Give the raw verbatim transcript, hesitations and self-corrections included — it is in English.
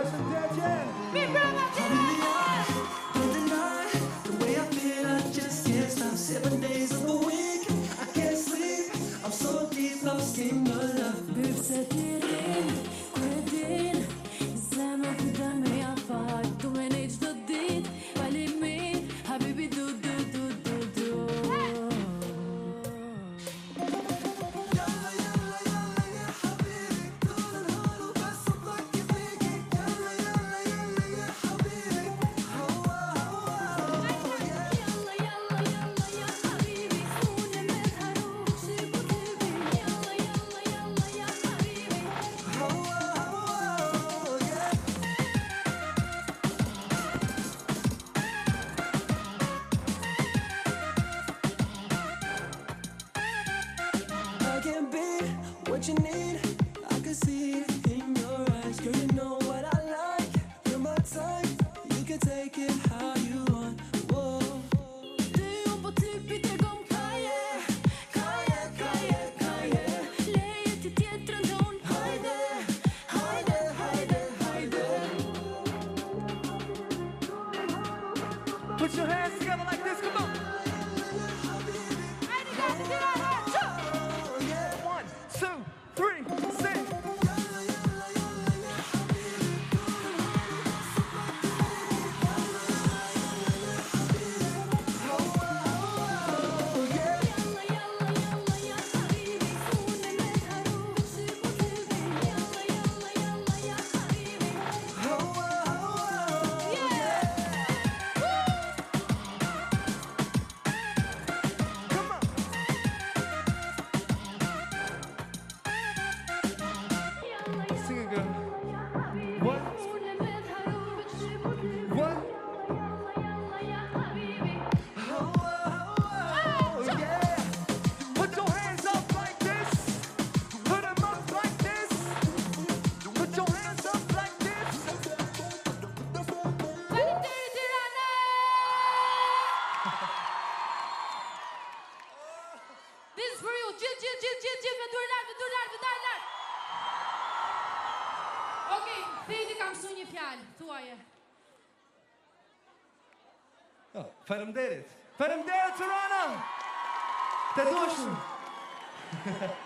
Përshëndetje. Mirë brava The way I feel, I just can't stop. Seven days of the week, I can't sleep. I'm so deep, lost in your love. Përse ti rin, kur e din Zemër kujton me afar Tu me ne qdo dit Falimin, habibi du du du du du يلا يلا يلا يا حبيبي طول النهار وبس بفكر فيكي يلا يلا يلا يا حبيبي هوا هوا Yalla yalla yalla ya habibi Sune me tharu shibu tibi Yalla yalla yalla ya habibi هوا هوا I can be what you need. I can see it in your eyes. Girl, you know what I like. You're my type. You can take it how you want. Whoa. Ty unë po ty pite gom kaje Kaje, kaje, kaje Leje ti tjetër ndon Hajde, hajde, hajde, hajde Put your hands together like this, come on. Hajde gati ti rana One, two, three, sing. Yalla yalla yalla ya habibi Sune me tharu shibu tibi Yalla yalla yalla ya habibi Yeah Come on. Sing it, girl. What? What? Oh, yeah. Put your hands up like this. Put them up like this. Put your hands up like this. Faleminderit Tirana! This is for you. Gjithë, gjithë, gjithë, gjithë, gjithë me dur lart, me dur lart, me dur lart. Okej, Thejti ka mësu një fjalë, thuaje. Oh, Faleminderit. Faleminderit Tirana. Të dua shumë.